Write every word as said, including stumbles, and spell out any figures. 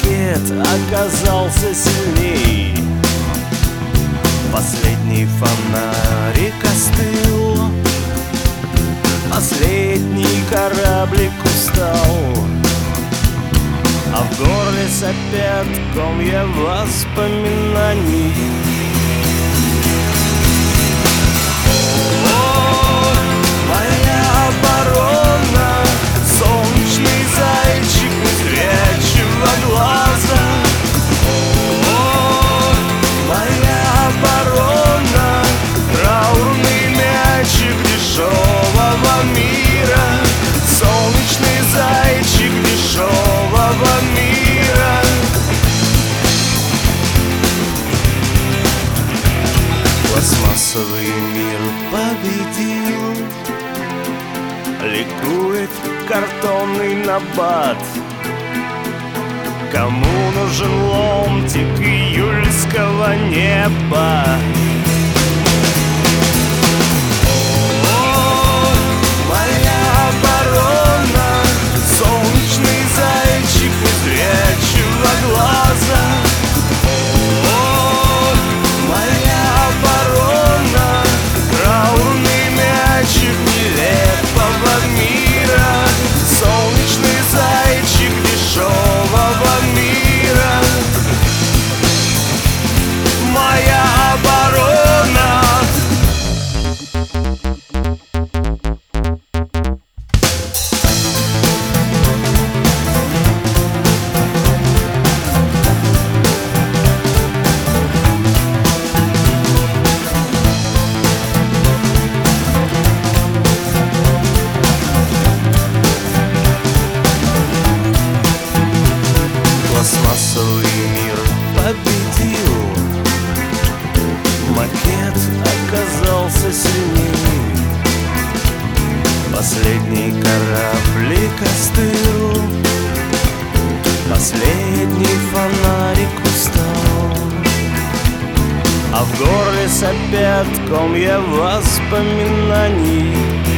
макет оказался сильней. Последний фонарик остыл, последний кораблик устал, а в горле сопят комья воспоминаний. О, моя оборона, солнечный зайчик незрячего глаза. О, моя оборона, траурный мячик дешевого мира, солнечный зайчик дешевого мира. Пластмассовый мир победил, ликует картонный набат. Кому нужен ломтик июльского неба? О, моя оборона, солнечный зайчик незрячего глаза. О, моя оборона, траурный мячик нелепого мира, солнечный зайчик дешевого мира. Моя оборона. Пластмассовый мир победил, макет оказался сильней, последний кораблик остыл, последний фонарик устал, а в горле сопят комья воспоминаний.